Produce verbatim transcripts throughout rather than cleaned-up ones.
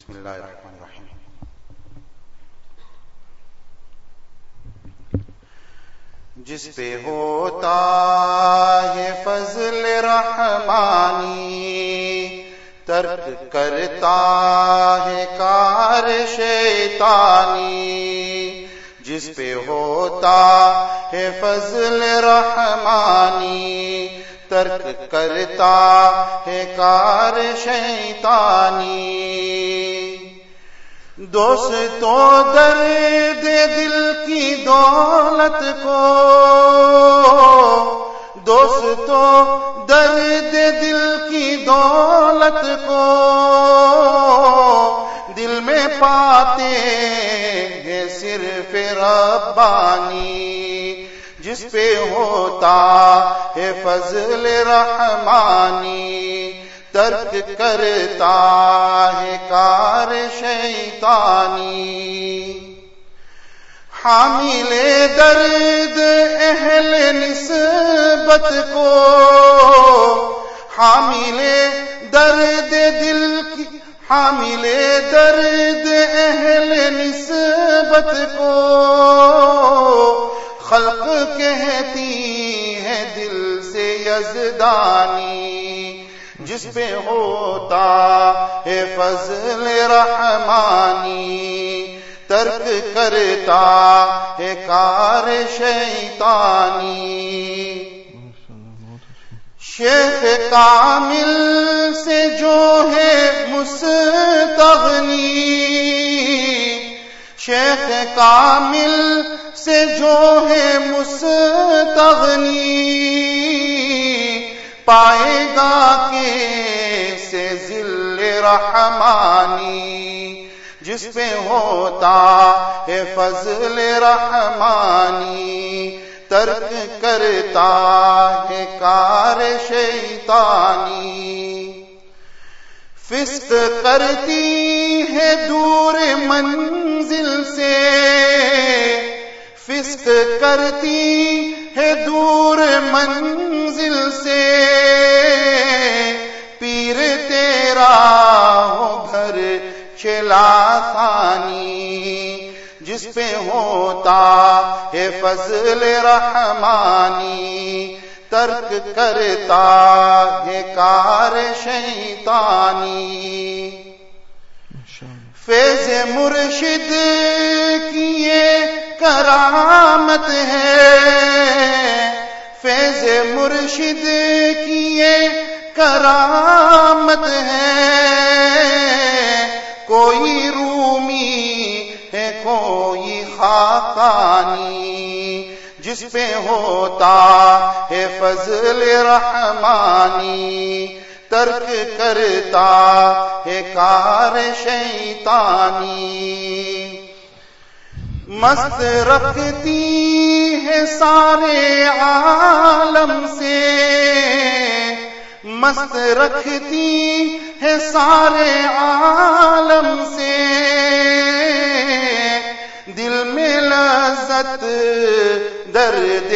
بسم اللہ الرحمن الرحیم. جس پہ ہوتا ہے فضل رحمانی، ترک کرتا ہے کار شیطانی. جس پہ ہوتا ہے فضل رحمانی، ترک کرتا ہے کار شیطانی. دوستو درد دل کی دولت کو، دوستو درد دل کی دولت کو دل میں پاتے ہیں صرف ربانی. جس پہ ہوتا ہے فضل رحمانی، ترک کرتا ہے کار شیطانی. حامل درد اہل نسبت کو، حامل درد دل کی، حامل درد اہل نسبت کو خلق کہتی ہے دل سے یزدانی. جس پہ ہوتا ہے فضل رحمانی، ترک کرتا ہے کار شیطانی. شیخ کامل سے جو ہے مستغنی، شیخ کامل سے جو ہے مستغنی، پائے گا کیسے ذل رحمانی. جس پہ ہوتا ہے فضل رحمانی، ترک کرتا ہے کار شیطانی. فسق کرتی ہے دور منزل سے، فسق کرتی ہے دور منزل سے، پیر تیرا ہو گھر چلا ثانی. جس پہ ہوتا ہے فضل رحمانی، ترک کرتا ہے کار شیطانی. فیض مرشد کی یہ کرامت ہے، فیض مرشد کی یہ کرامت ہے. کوئی رومی ہے کوئی خاقانی. جس پہ ہوتا ہے فضل رحمانی، ترک کرتا ہے کار شیطانی. مست رکھتی ہے سارے عالم سے، مست رکھتی ہے سارے عالم سے، دل میں لذت درد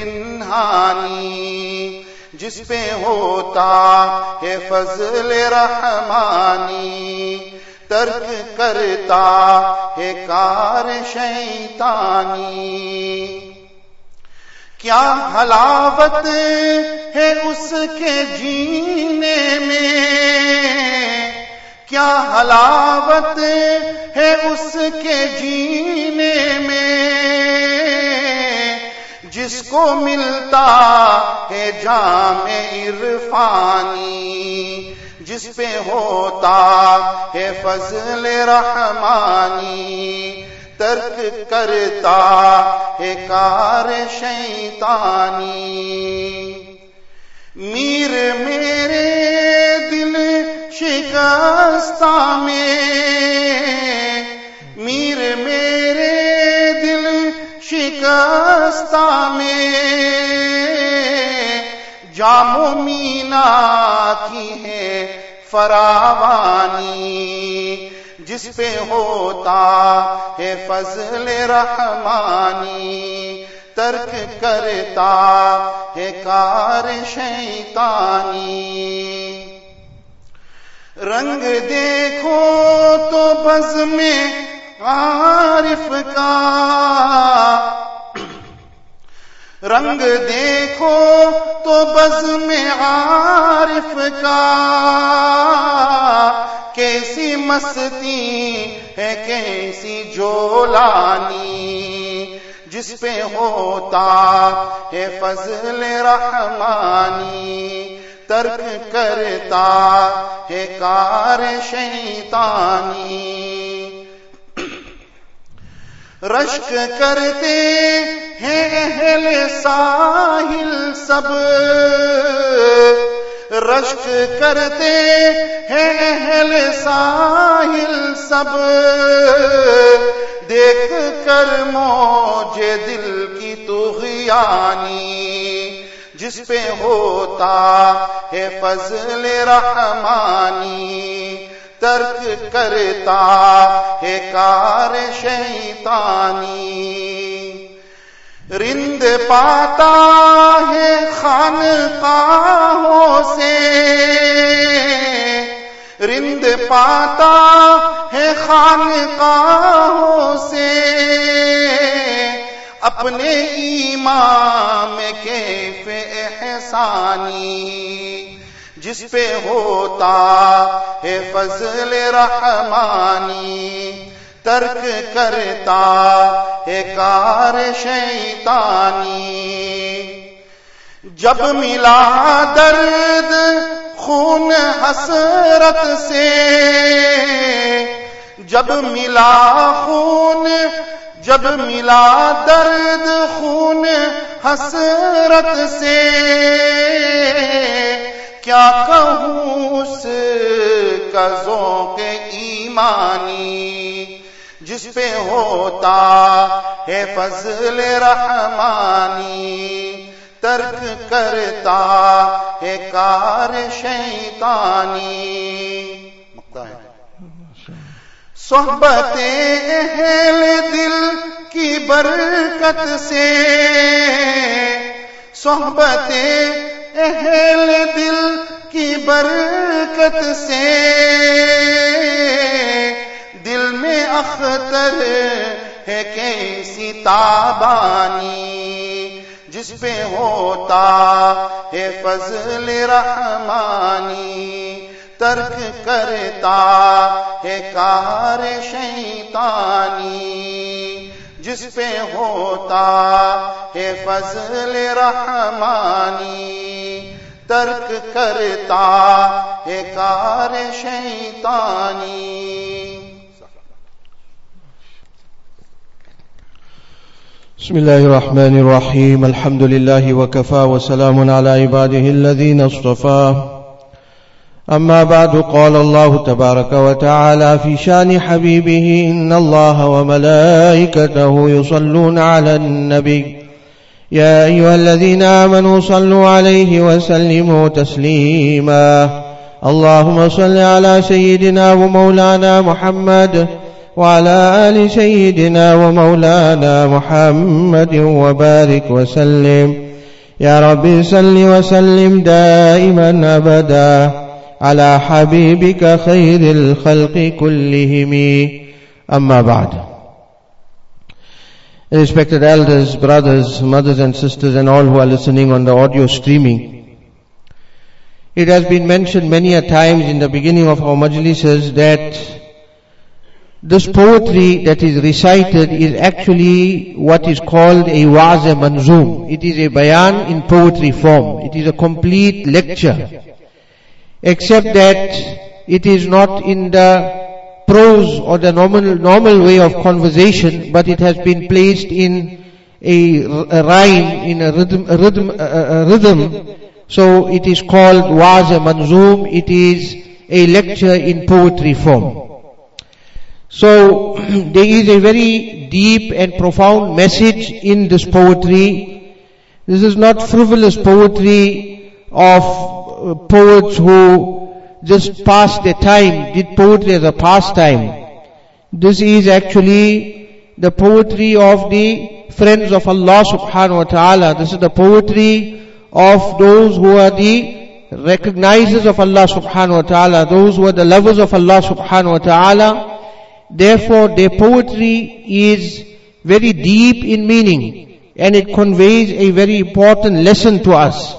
پنہانی. جس پہ ہوتا ہے فضل رحمانی، ترک کرتا ہے کار شیطانی. کیا حلاوت ہے اس کے جینے میں، کیا حلاوت ہے اس کے جینے میں، جس کو ملتا ہے جام عرفانی. جس پہ ہوتا ہے فضل رحمانی، ترک کرتا ہے کار شیطانی. میر میرے دل شکستہ میں، میر میرے دل شکستہ میں، جام و مینا کی ہے فراوانی. جس پہ ہوتا ہے فضل رحمانی، ترک کرتا ہے کار شیطانی. رنگ دیکھو تو بزم عارف کا، رنگ دیکھو تو بزم عارف کا، کیسی مستی ہے کیسی جولانی، جس پہ ہوتا ہے فضل رحمانی، ترک کرتا ہے کار شیطانی۔ رشک کرتے ہیں اہل ساحل سب، رشک کرتے ہیں اہل ساحل سب، دیکھ کر موج دل کی طغیانی، جس پہ ہوتا ہے فضل رحمانی، ترک کرتا ہے کار شیطانی۔ رند پاتا ہے خانقاہوں سے، رند پاتا ہے خانقاہوں سے، اپنے ایمان میں کیف احسانی، جس پہ ہوتا ہے فضل رحمانی، ترک کرتا ہے کار شیطانی۔ جب ملا درد خون حسرت سے، جب ملا خون جب ملا درد خون حسرت سے، کیا کہوں اس کا ذوق ایمانی، جس پہ ہوتا ہے فضل رحمانی، ترک کرتا ہے کار شیطانی۔ صحبت اہل دل کی برکت سے، صحبت اہل دل کی برکت سے، دل میں اختر ہے کیسی تابانی، جس پہ ہوتا ہے فضل رحمانی، ترک کرتا ہے کار شیطانی، جس پہ ہوتا ہے فضل رحمانی، ترک کرتا ہے کار شیطانی۔ بسم الله الرحمن الرحيم، الحمد لله وكفى وسلام على عباده الذين اصطفى، أما بعد، قال الله تبارك وتعالى في شان حبيبه: إن الله وملائكته يصلون على النبي يا أيها الذين آمنوا صلوا عليه وسلموا تسليما. اللهم صل على سيدنا ومولانا محمد وعلى آل سيدنا ومولانا محمد وبارك وسلم. يا رب صل وسلم دائما أبدا على حبيبك خير الخلق كلهم. أما بعد. Respected elders, brothers, mothers and sisters, and all who are listening on the audio streaming, it has been mentioned many a times in the beginning of our majlises that this poetry that is recited is actually what is called a wa'z manzoom. It is a bayan in poetry form. It is a complete lecture, except that it is not in the prose or the normal normal way of conversation, but it has been placed in a, a rhyme, in a rhythm, a rhythm, a, a rhythm. So it is called wa'z manzoom. It is a lecture in poetry form. So there is a very deep and profound message in this poetry. This is not frivolous poetry of poets who just passed their time, did poetry as a pastime. This is actually the poetry of the friends of Allah subhanahu wa ta'ala. This is the poetry of those who are the recognizers of Allah subhanahu wa ta'ala, those who are the lovers of Allah subhanahu wa ta'ala. Therefore, their poetry is very deep in meaning, and it conveys a very important lesson to us.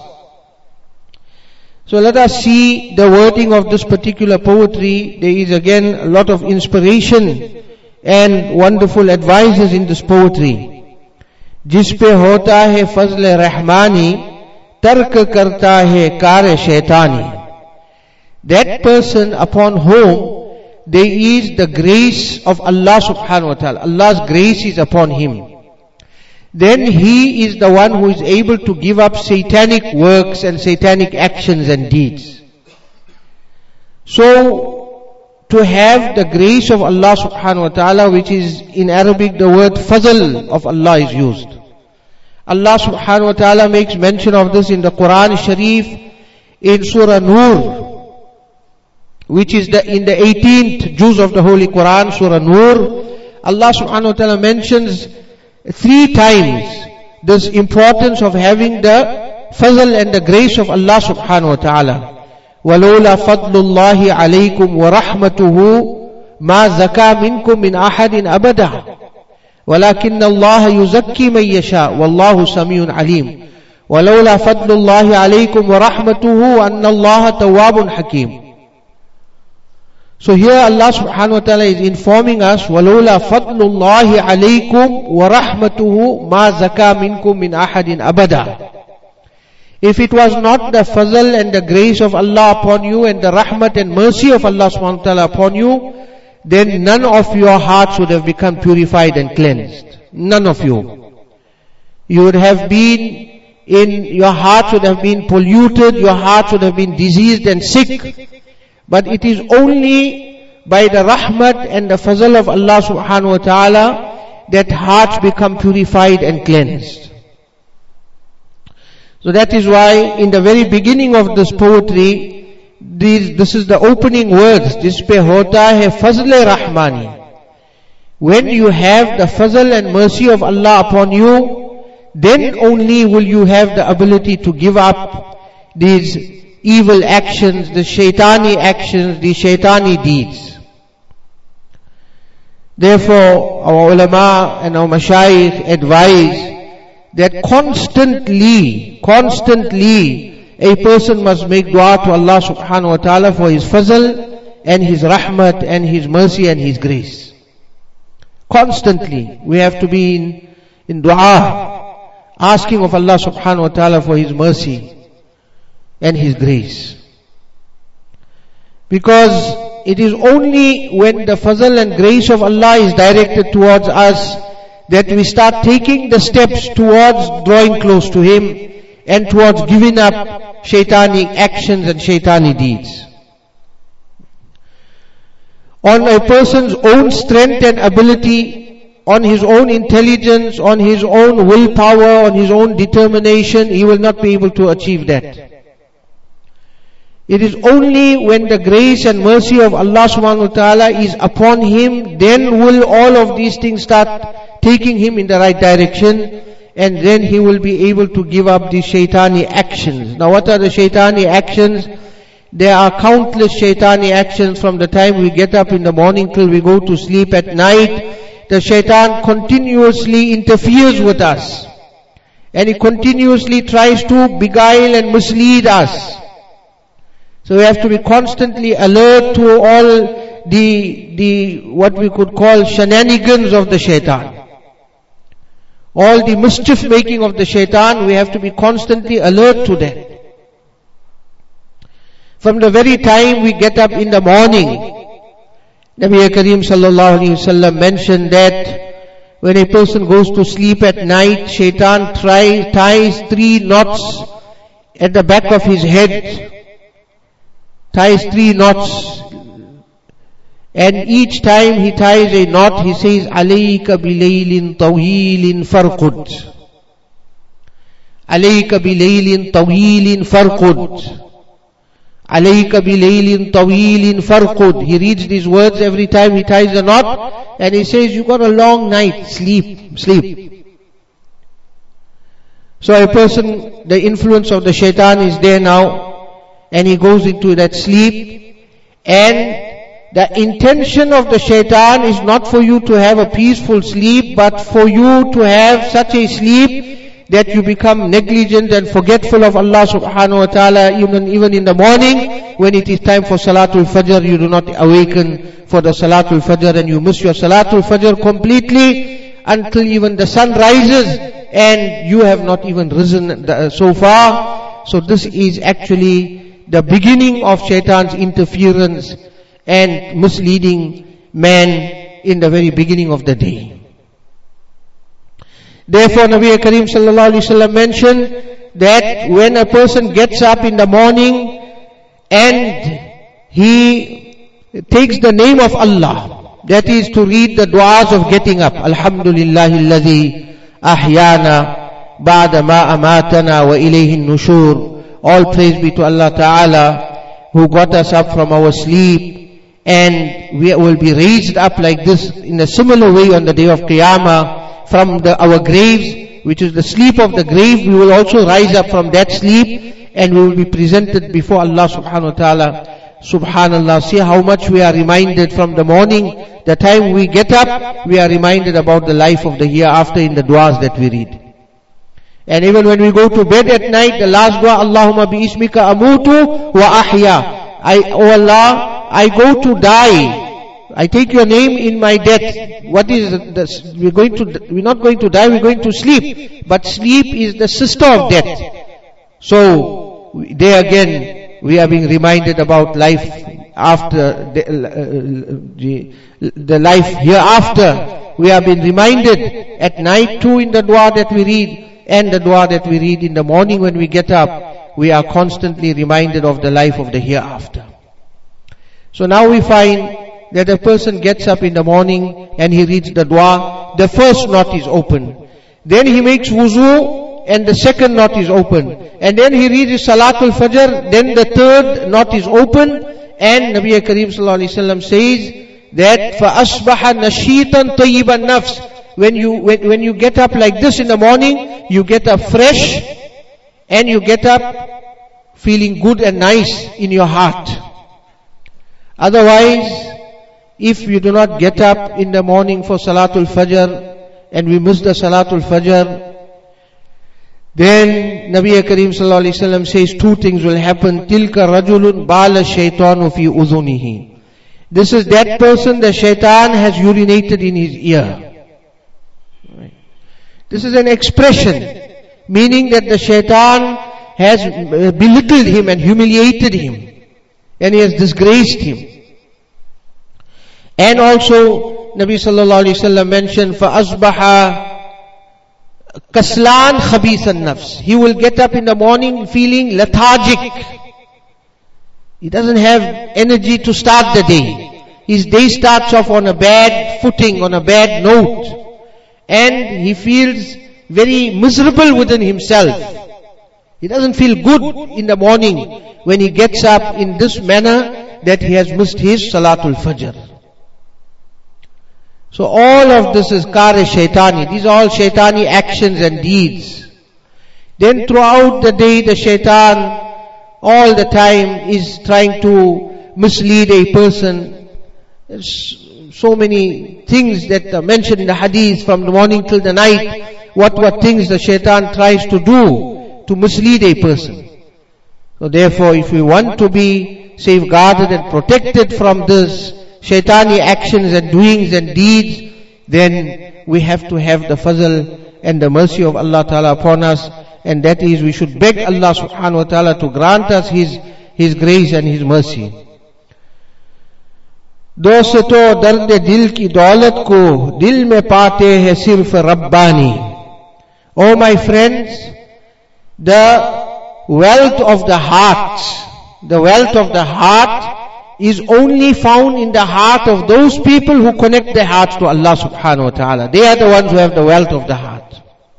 So let us see the wording of this particular poetry. There is again a lot of inspiration and wonderful advices in this poetry. जिस पे होता है फजल रहमानी, तर्क करता है car शैतानी. That person upon whom there is the grace of Allah subhanahu wa ta'ala, Allah's grace is upon him, then he is the one who is able to give up satanic works and satanic actions and deeds. So, to have the grace of Allah subhanahu wa ta'ala, which is in Arabic the word fazl of Allah is used. Allah subhanahu wa ta'ala makes mention of this in the Quran Sharif in Surah Nur, which is the, in the eighteenth juz of the Holy Quran, Surah Nur. Allah subhanahu wa ta'ala mentions three times this importance of having the fazl and the grace of Allah subhanahu wa ta'ala. وَلَوْلَا فَضْلُ اللَّهِ عَلَيْكُمْ وَرَحْمَتُهُ مَا زَكَى مِنْكُمْ مِنْ أَحَدٍ أَبَدًا وَلَكِنَّ اللَّهَ يُزَكِّي مَنْ يَشَاءُ وَاللَّهُ سَمِيعٌ عَلِيمٌ وَلَوْلَا فَضْلُ اللَّهِ عَلَيْكُمْ وَرَحْمَتُهُ أَنَّ اللَّهَ تَوَّابٌ حَكِيمٌ. So here Allah subhanahu wa ta'ala is informing us, وَلَوْلَا فَضْلُ اللَّهِ عَلَيْكُمْ وَرَحْمَتُهُ مَا زَكَى مِنْكُمْ مِنْ أَحَدٍ أَبَدًا. If it was not the fazl and the grace of Allah upon you and the rahmat and mercy of Allah subhanahu wa ta'ala upon you, then none of your hearts would have become purified and cleansed. None of you. You would have been in, your hearts would have been polluted, your hearts would have been diseased and sick. But it is only by the rahmat and the fazl of Allah subhanahu wa ta'ala that hearts become purified and cleansed. So that is why in the very beginning of this poetry, this, this is the opening words, Jis pe hota hai fazl rahmani. When you have the fazl and mercy of Allah upon you, then only will you have the ability to give up these evil actions, the shaitani actions, the shaitani deeds. Therefore, our ulama and our mashayikh advise that constantly, constantly, a person must make dua to Allah subhanahu wa ta'ala for His fazl and His rahmat and His mercy and His grace. Constantly, we have to be in, in dua, asking of Allah subhanahu wa ta'ala for His mercy and His grace. Because it is only when the fazl and grace of Allah is directed towards us that we start taking the steps towards drawing close to Him and towards giving up shaitani actions and shaitani deeds. On a person's own strength and ability, on his own intelligence, on his own willpower, on his own determination, he will not be able to achieve that. It is only when the grace and mercy of Allah subhanahu wa ta'ala is upon him, then will all of these things start taking him in the right direction, and then he will be able to give up these shaitani actions. Now what are the shaitani actions? There are countless shaitani actions from the time we get up in the morning till we go to sleep at night. The shaitan continuously interferes with us, and he continuously tries to beguile and mislead us. So we have to be constantly alert to all the, the, what we could call shenanigans of the shaitan. All the mischief making of the shaitan, we have to be constantly alert to that. From the very time we get up in the morning, Nabi Kareem sallallahu alaihi wasallam mentioned that when a person goes to sleep at night, shaitan try, ties three knots at the back of his head. Ties three knots, and each time he ties a knot, he says, "Alayka bilaylin tawilin farqud." Alayka bilaylin tawilin farqud. Alayka bilaylin tawilin farqud. He reads these words every time he ties a knot, and he says, "You got a long night, sleep, sleep." So a person, the influence of the shaitan is there now. and he goes into that sleep, and the intention of the shaitan is not for you to have a peaceful sleep, but for you to have such a sleep that you become negligent and forgetful of Allah subhanahu wa ta'ala, even, even in the morning, when it is time for Salatul Fajr, you do not awaken for the Salatul Fajr, and you miss your Salatul Fajr completely until even the sun rises, and you have not even risen so far. So this is actually the beginning of shaitan's interference and misleading man in the very beginning of the day. Therefore, Nabi Kareem sallallahu alaihi wasallam mentioned that when a person gets up in the morning and he takes the name of Allah, that is to read the du'as of getting up. Alhamdulillahi alladhi ahyana ba'da ma amatana wa ilayhi nushur. All praise be to Allah Ta'ala, who got us up from our sleep, and we will be raised up like this in a similar way on the day of Qiyamah from the, our graves, which is the sleep of the grave. We will also rise up from that sleep, and we will be presented before Allah subhanahu wa ta'ala. Subhanallah, see how much we are reminded from the morning. The time we get up, we are reminded about the life of the hereafter in the du'as that we read. And even when we go to bed at night, the last dua, Allahumma bi ismika amutu wa ahya. I, oh Allah, I go to die. I take your name in my death. What is this? We're going to, we're not going to die, we're going to sleep. But sleep is the sister of death. So, there again, we are being reminded about life after, the, uh, the, the life hereafter. We are being reminded at night too in the dua that we read, and the dua that we read in the morning when we get up. We are constantly reminded of the life of the hereafter. So now we find that a person gets up in the morning and he reads the dua. The first knot is open. Then he makes wuzu and the second knot is open. And then he reads his Salatul Fajr, then the third knot is open. And Nabi Kareem sallallahu alaihi wasallam says that فَأَصْبَحَ نَشِيطًا طَيِّبَ النَّفْسِ. When you, when, when you get up like this in the morning, you get up fresh, and you get up feeling good and nice in your heart. Otherwise, if you do not get up in the morning for Salatul Fajr, and we miss the Salatul Fajr, then Nabi Kareem sallallahu alaihi wasallam says two things will happen. Tilka rajulun bala shaytanu fi udhunihi. This is that person, the shaitan has urinated in his ear. This is an expression, meaning that the shaitan has belittled him and humiliated him, and he has disgraced him. And also, Nabi sallallahu alaihi wasallam mentioned, فَأَصْبَحَ kaslan khabith an-nafs. He will get up in the morning feeling lethargic. He doesn't have energy to start the day. His day starts off on a bad footing, on a bad note. And he feels very miserable within himself. He doesn't feel good in the morning when he gets up in this manner that he has missed his Salatul Fajr. So all of this is kare shaitani. These are all shaitani actions and deeds. Then throughout the day, the shaitan all the time is trying to mislead a person. There's so many things that are mentioned in the hadith from the morning till the night. What what things the shaitan tries to do to mislead a person. So therefore, if we want to be safeguarded and protected from this shaitani actions and doings and deeds, then we have to have the fazl and the mercy of Allah Ta'ala upon us, and that is we should beg Allah Subhanahu Wa Ta'ala to grant us His, His grace and His mercy. दोस्तों दर्द दिल की दौलत को दिल में पाते हैं सिर्फ Rabbani. Oh my friends, the wealth of the heart, the wealth of the heart is only found in the heart of those people who connect their hearts to Allah subhanahu wa ta'ala. They are the ones who have the wealth of the heart.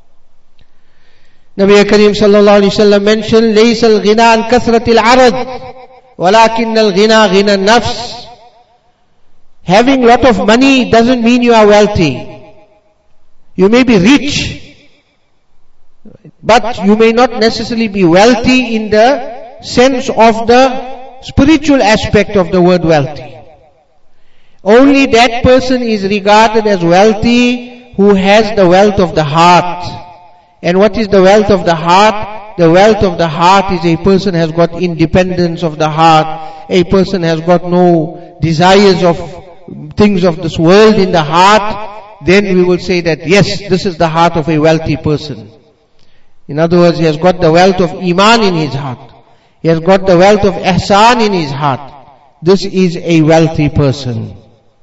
Nabi Kareem sallallahu alayhi wa sallam mentioned, لَيْسَ الْغِنَى عَنْ كَثْرَةِ الْعَرَضِ وَلَكِنَّ الْغِنَى غِنَى النَّفْسِ. Having a lot of money doesn't mean you are wealthy. You may be rich, but you may not necessarily be wealthy in the sense of the spiritual aspect of the word wealthy. Only that person is regarded as wealthy who has the wealth of the heart. And what is the wealth of the heart? The wealth of the heart is a person has got independence of the heart. A person has got no desires of things of this world in the heart. Then we will say that yes, this is the heart of a wealthy person. In other words, he has got the wealth of iman in his heart. He has got the wealth of ihsan in his heart. This is a wealthy person.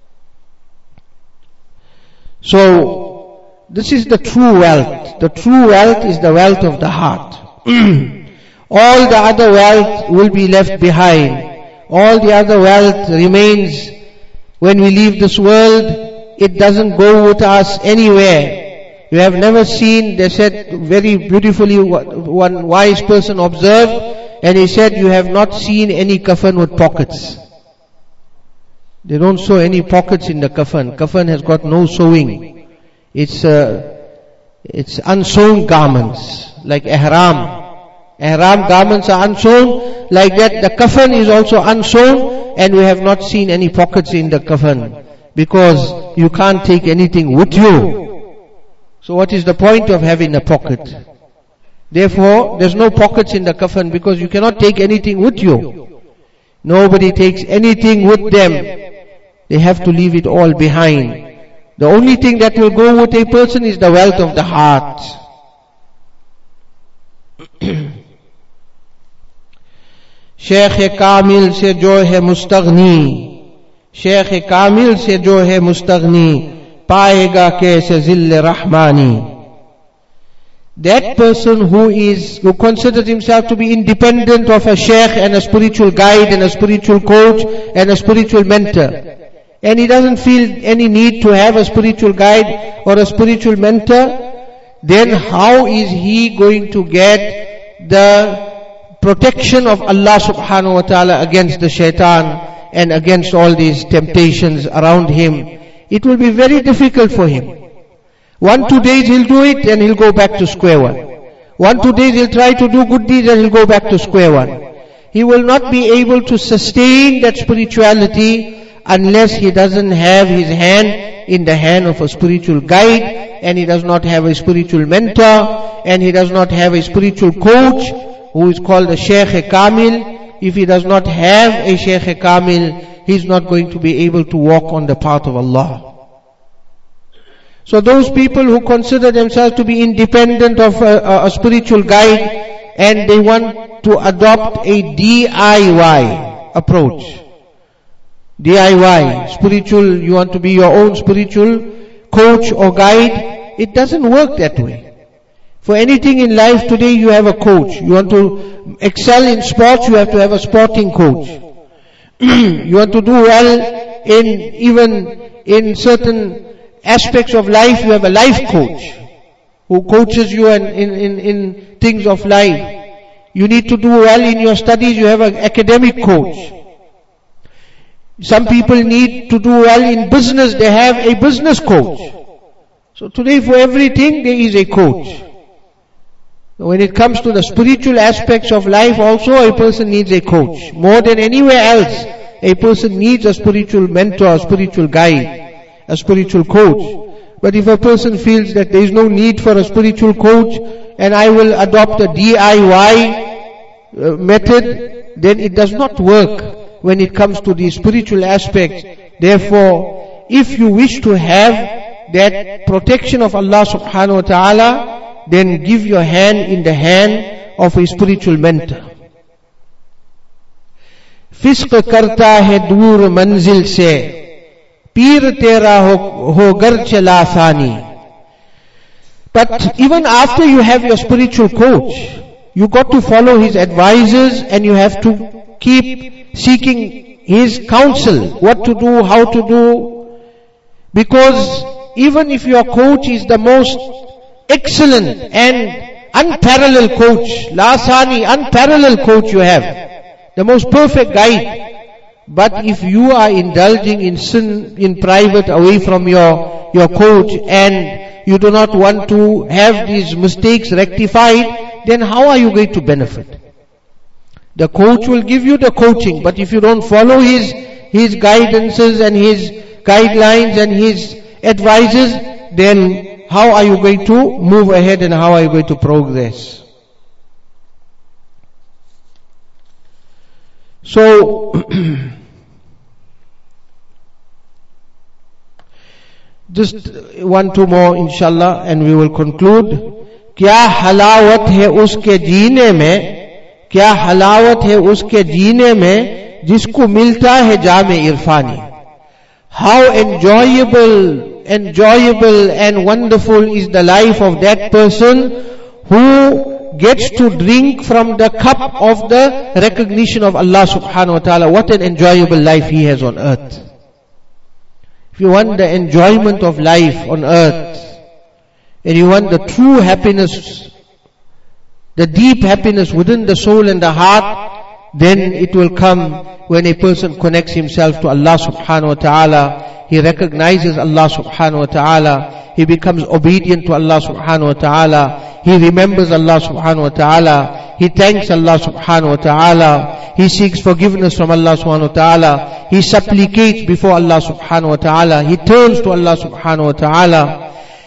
So, this is the true wealth. The true wealth is the wealth of the heart. All the other wealth will be left behind. All the other wealth remains when we leave this world. It doesn't go with us anywhere. You have never seen, they said very beautifully, one wise person observed, and he said, you have not seen any kafan with pockets. They don't sew any pockets in the kafan. Kafan has got no sewing. It's uh, it's unsewn garments, like ihram. Ihram garments are unsewn. Like that, the kafan is also unsewn, and we have not seen any pockets in the kafan, because you can't take anything with you. So what is the point of having a pocket? Therefore, there's no pockets in the kafan, because you cannot take anything with you. Nobody takes anything with them. They have to leave it all behind. The only thing that will go with a person is the wealth of the heart. Sheikh Kamil se jo hai mustaghni, Sheikh Kamil se jo hai mustaghni, paega kaise zill rahmani. That person who is, who considers himself to be independent of a sheikh and a spiritual guide and a spiritual coach and a spiritual mentor, and he doesn't feel any need to have a spiritual guide or a spiritual mentor, then how is he going to get the protection of Allah subhanahu wa ta'ala against the shaitan and against all these temptations around him? It will be very difficult for him. One, two days he'll do it and he'll go back to square one. One, two days he'll try to do good deeds and he'll go back to square one. He will not be able to sustain that spirituality unless he doesn't have his hand in the hand of a spiritual guide, and he does not have a spiritual mentor, and he does not have a spiritual coach who is called a Sheikh Kamil. If he does not have a Sheikh Kamil, he is not going to be able to walk on the path of Allah. So those people who consider themselves to be independent of a, a spiritual guide, and they want to adopt a D I Y approach. D I Y, spiritual, you want to be your own spiritual coach or guide. It doesn't work that way. For anything in life today, you have a coach. You want to excel in sports, you have to have a sporting coach. You want to do well in, even in certain aspects of life, you have a life coach who coaches you in, in, in, in things of life. You need to do well in your studies, you have an academic coach. Some people need to do well in business, they have a business coach. So today for everything there is a coach. When it comes to the spiritual aspects of life also, a person needs a coach. More than anywhere else, a person needs a spiritual mentor, a spiritual guide, a spiritual coach. But if a person feels that there is no need for a spiritual coach, and I will adopt a D I Y method, then it does not work when it comes to the spiritual aspects. Therefore, if you wish to have that protection of Allah subhanahu wa ta'ala, then give your hand in the hand of a spiritual mentor. Fisq karta hai dur manzil se, peer tera ho, ho gar chala thani. But even after you have your spiritual coach, you got to follow his advices, and you have to keep seeking his counsel, what to do, how to do. Because even if your coach is the most excellent and unparalleled coach, la thani, unparalleled coach you have, the most perfect guide, but if you are indulging in sin in private away from your, your coach, and you do not want to have these mistakes rectified, then how are you going to benefit? The coach will give you the coaching, but if you don't follow his, his guidances and his guidelines and his advices, then how are you going to move ahead and how are you going to progress? So, just one, two more inshallah and we will conclude. क्या हलावत है उसके जीने में, क्या हलावत है उसके जीने में जिसको मिलता है जामे इरफानी. How enjoyable, enjoyable and wonderful is the life of that person who gets to drink from the cup of the recognition of Allah subhanahu wa ta'ala. What an enjoyable life he has on earth. If you want the enjoyment of life on earth, and you want the true happiness, the deep happiness within the soul and the heart, then it will come when a person connects himself to Allah subhanahu wa ta'ala. He recognizes Allah subhanahu wa ta'ala. He becomes obedient to Allah subhanahu wa ta'ala. He remembers Allah subhanahu wa ta'ala. He thanks Allah subhanahu wa ta'ala. He seeks forgiveness from Allah subhanahu wa ta'ala. He supplicates before Allah subhanahu wa ta'ala. He turns to Allah subhanahu wa ta'ala.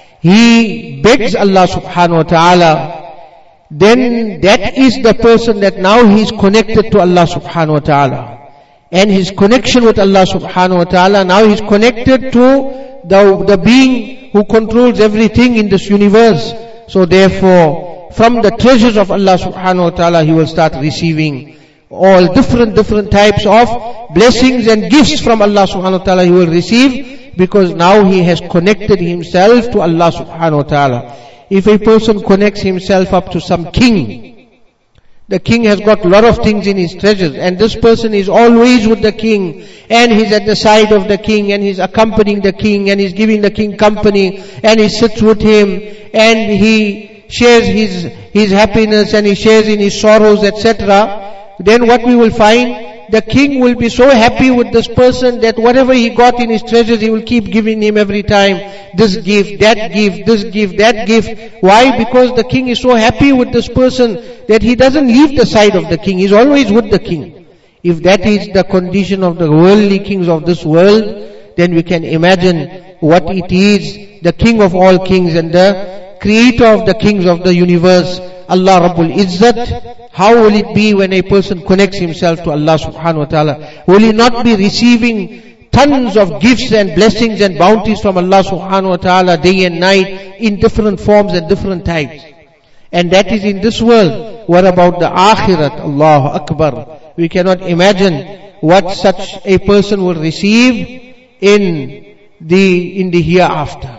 He begs Allah subhanahu wa ta'ala. Then that is the person that now he is connected to Allah subhanahu wa ta'ala. And his connection with Allah subhanahu wa ta'ala, now he is connected to the, the being who controls everything in this universe. So therefore, from the treasures of Allah subhanahu wa ta'ala, he will start receiving all different, different types of blessings and gifts from Allah subhanahu wa ta'ala he will receive. Because now he has connected himself to Allah subhanahu wa ta'ala. If a person connects himself up to some king, the king has got a lot of things in his treasures, and this person is always with the king, and he's at the side of the king, and he's accompanying the king, and he's giving the king company, and he sits with him, and he shares his, his happiness, and he shares in his sorrows, et cetera. Then what we will find, the king will be so happy with this person that whatever he got in his treasures, he will keep giving him every time. This gift, that gift, this gift, that gift. Why? Because the king is so happy with this person that he doesn't leave the side of the king. He's always with the king. If that is the condition of the worldly kings of this world, then we can imagine what it is, the king of all kings and the creator of the kings of the universe, Allah Rabbul Izzat. How will it be when a person connects himself to Allah subhanahu wa ta'ala? Will he not be receiving tons of gifts and blessings and bounties from Allah subhanahu wa ta'ala day and night in different forms and different types? And that is in this world. What about the akhirat? Allahu Akbar. We cannot imagine what such a person will receive in the, in the hereafter.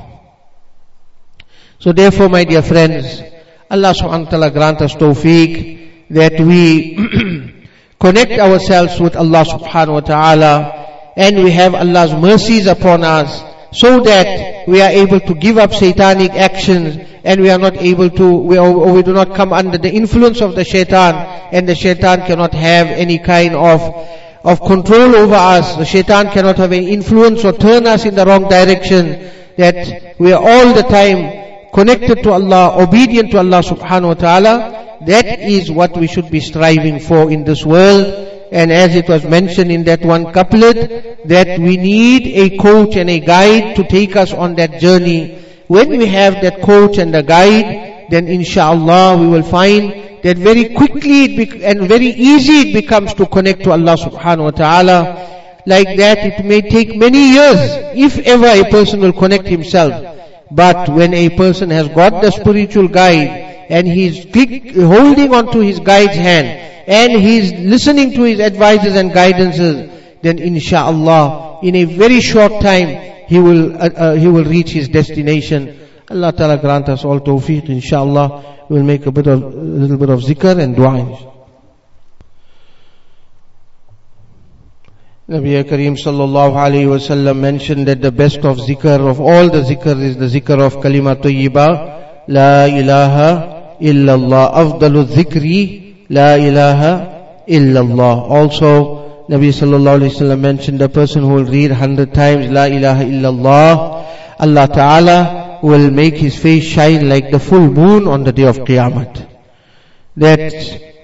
So therefore, my dear friends, Allah subhanahu wa ta'ala grant us tawfiq, that we connect ourselves with Allah subhanahu wa ta'ala, and we have Allah's mercies upon us, so that we are able to give up satanic actions, and we are not able to, we, or we do not come under the influence of the shaitan, and the shaitan cannot have any kind of, of control over us. The shaitan cannot have any influence or turn us in the wrong direction, that we are all the time connected to Allah, obedient to Allah subhanahu wa ta'ala. That is what we should be striving for in this world. And as it was mentioned in that one couplet, that we need a coach and a guide to take us on that journey. When we have that coach and the guide, then inshallah we will find that very quickly it bec- and very easy it becomes to connect to Allah subhanahu wa ta'ala. Like that, it may take many years, if ever a person will connect himself. But when a person has got the spiritual guide, and he's click, holding on to his guide's hand, and he's listening to his advices and guidances, then inshallah, in a very short time, he will uh, uh, he will reach his destination. Allah Ta'ala grant us all tawfiq, inshallah. We'll make a bit of, a little bit of zikr and dua. Nabi Kareem sallallahu alayhi wa sallam mentioned that the best of zikr, of all the zikr, is the zikr of kalima tayyibah, la ilaha illallah, afdalu dhikri, la ilaha illallah. Also, Nabi sallallahu alayhi wa sallam mentioned the person who will read hundred times la ilaha illallah, Allah Ta'ala will make his face shine like the full moon on the day of Qiyamah. That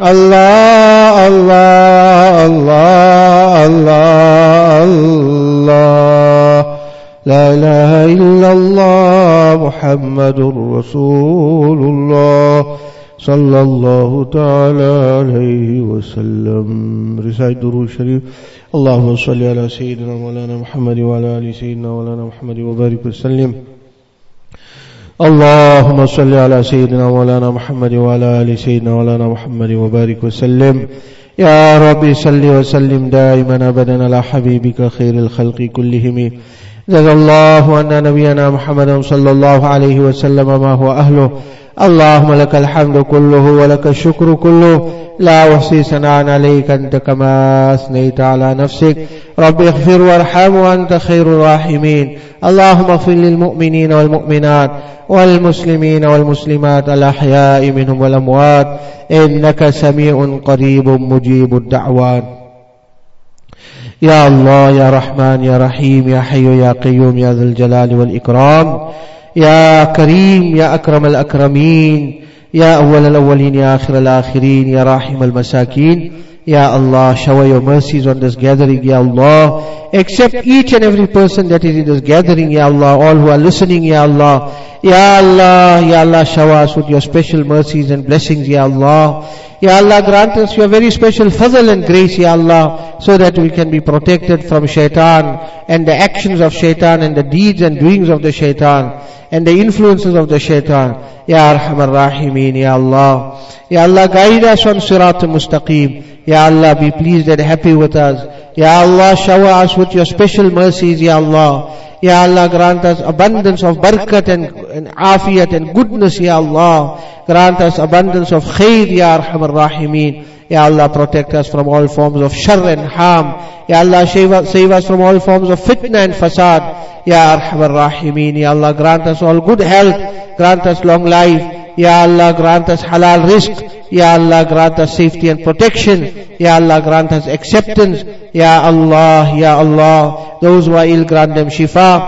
Allah, Allah, Allah, Allah, Allah. La ilaha illallah Muhammadur Rasulullah sallallahu ta'ala alayhi wa sallam. Recite Durood Sharif. Allahumma salli ala Sayyidina Mawlana Muhammad wa ala ali Sayyidina Mawlana Muhammad wa barik wa sallim. Allahumma salli ala Sayyidina Mawlana Muhammad wa ala ali Sayyidina Mawlana Muhammad wa barik wa sallim. Ya Rabbi salli wa sallim daiman abadan ala habibika khairil khalqi kullihim. جزا الله أن نبينا محمد صلى الله عليه وسلم ما هو أهله. اللهم لك الحمد كله ولك الشكر كله لا أحصي ثناء عليك أنت كما أثنيت على نفسك. رب اغفر وارحم وأنت خير الراحمين. اللهم اغفر للمؤمنين والمؤمنات والمسلمين والمسلمات الأحياء منهم والأموات إنك سميع قريب مجيب الدعوات. يا الله يا رحمن يا رحيم يا حي يا قيوم يا ذا الجلال والإكرام يا كريم يا أكرم الأكرمين يا أول الأولين يا آخر الآخرين يا Rahim المساكين. Ya Allah, shower your mercies on this gathering, Ya Allah. Accept each and every person that is in this gathering, Ya Allah. All who are listening, Ya Allah. Ya Allah, Ya Allah, shower us with your special mercies and blessings, Ya Allah. Ya Allah, grant us your very special fazl and grace, Ya Allah, so that we can be protected from shaitan and the actions of shaitan and the deeds and doings of the shaitan and the influences of the shaitan. Ya Arhamar Rahimeen, Ya Allah. Ya Allah, guide us on Sirat al-Mustaqim. Ya Allah, be pleased and happy with us. Ya Allah, shower us with your special mercies, Ya Allah. Ya Allah, grant us abundance of barakat and, and afiyat and goodness, Ya Allah. Grant us abundance of khair, Ya Arhamar Rahimeen. Ya Allah, protect us from all forms of shar and harm. Ya Allah, save us, save us from all forms of fitna and fasad. Ya Arhamar Rahimeen. Ya Allah, grant us all good health. Grant us long life. Ya Allah, grant us halal rizq. Ya Allah, grant us safety and protection. Ya Allah, grant us acceptance. Ya Allah, Ya Allah, those who are ill, grant them shifa.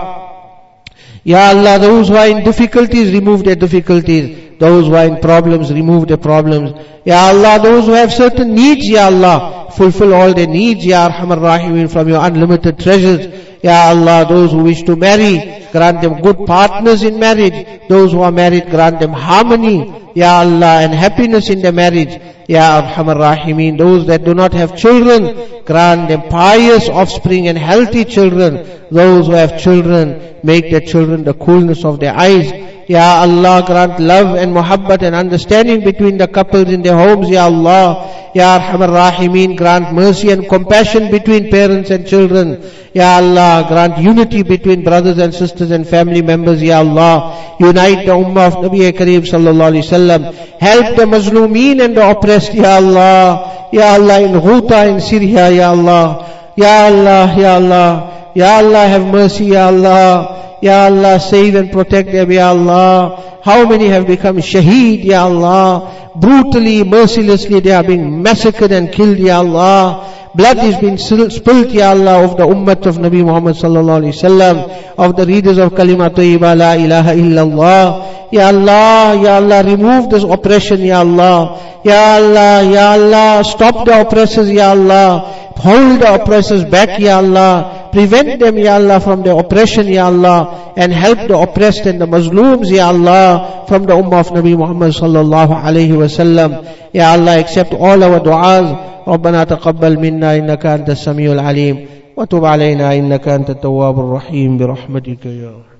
Ya Allah, those who are in difficulties, remove their difficulties. Those who are in problems, remove their problems. Ya Allah, those who have certain needs, Ya Allah, fulfill all their needs, Ya Arhamar Rahimin, from your unlimited treasures. Ya Allah, those who wish to marry, grant them good partners in marriage. Those who are married, grant them harmony, Ya Allah, and happiness in their marriage. Ya Arhamar Rahimin, those that do not have children, grant them pious offspring and healthy children. Those who have children, make their children the coolness of their eyes. Ya Allah, grant love and muhabbat and understanding between the couples in their homes, Ya Allah. Ya Arhamar Rahimin, grant mercy and compassion between parents and children. Ya Allah, grant unity between brothers and sisters and family members, Ya Allah. Unite the ummah of Nabi Kareem sallallahu alaihi wasallam. Help the mazlumeen and the oppressed, Ya Allah. Ya Allah, in Ghouta, in Syria, Ya Allah. Ya Allah, Ya Allah. Ya Allah, have mercy, Ya Allah. Ya Allah, save and protect them, Ya Allah. How many have become shaheed, Ya Allah. Brutally, mercilessly, they are being massacred and killed, Ya Allah. Blood is being spilled, Ya Allah, of the ummah of Nabi Muhammad sallallahu alaihi wasallam, of the readers of Kalima Tayyiba, La ilaha illallah. Ya Allah, Ya Allah, remove this oppression, Ya Allah. Ya Allah, Ya Allah, stop the oppressors, Ya Allah. Hold the oppressors back, Ya Allah. Prevent them, Ya Allah, from their oppression, Ya Allah. And help the oppressed and the Muslims, Ya Allah, from the ummah of Nabi Muhammad sallallahu alayhi wa sallam. Ya Allah, accept all our du'as. ربنا تقبل منا إنك أنت السميع العليم وتب علينا إنك أنت التواب الرحيم برحمتك يا